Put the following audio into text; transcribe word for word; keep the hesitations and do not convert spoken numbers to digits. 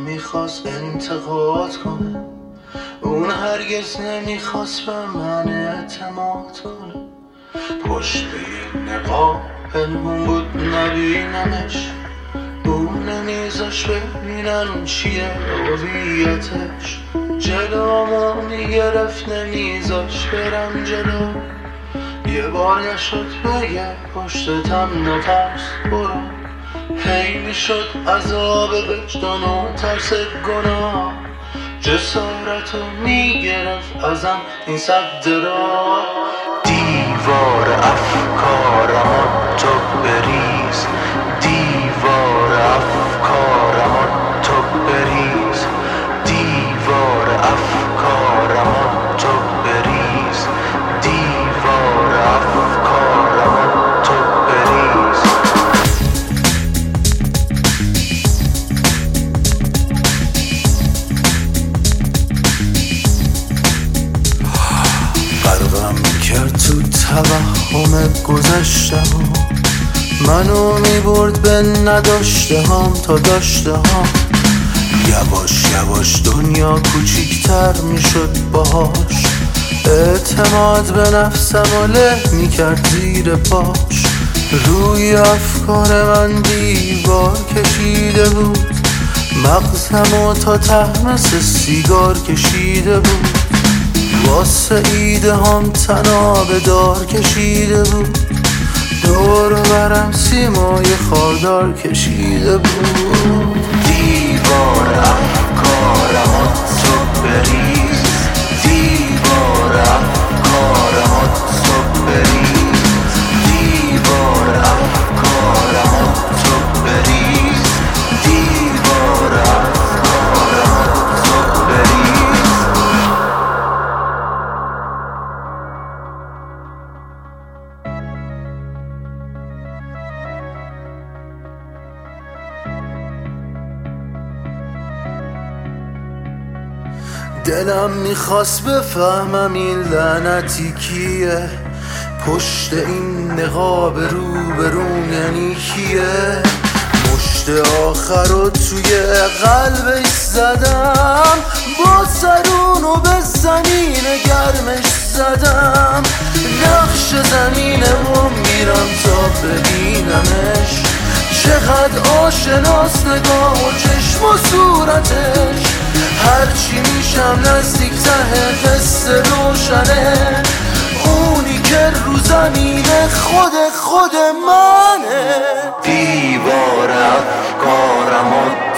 نمیخواست انتقاد کنه، اون هرگز نمیخواست به من اعتماد کنه. پشت این نقاب پنهون بود نبینمش، اون نمیذاش ببینم چیه هویتش. جلومو میگرفت نمیذاش برم جلو، یه بار نشد بگه پشتتم نترس برو. هی میشد عذاب وجدان و ترس گناه، جسارتو میگرفت ازم این سد را. دیوار افکارم تو بریز، دیوار افکارم تو بریز، دیوار افکارم تو بریز، دیوار افکارم تو بریز. غرقم کرد تو توهم گذشته ها، منو میبرد به نداشته هم تا داشته هم. یواش یواش دنیا کوچیکتر میشد باهاش، اعتماد به نفسم و له میکرد زیر پاش. روی افکار من دیوار کشیده بود، مغزمو تا ته مثل سیگار کشیده بود. واسه ایده هم تناب دار کشیده بود، دور برم سیمای خاردار کشیده بود. دیوار افکارم تو بریز، دیوار افکارم تو بریز، دیوار افکارم تو بریز، دیوار افکارم تو بریز. دلم میخواست بفهمم این لعنتی کیه، پشت این نقاب رو به روم یعنی کیه. مشت آخر رو توی قلبش زدم، با سرونو به زمین گرمش زدم. نقش زمینه و میرم تا ببینمش، چقدر آشناس نگاه و چشم و صورتش. هرچی میشم نزدیک ته قصه روشنه، اونی که رو زمینه خود خود منه. دیوار افکارم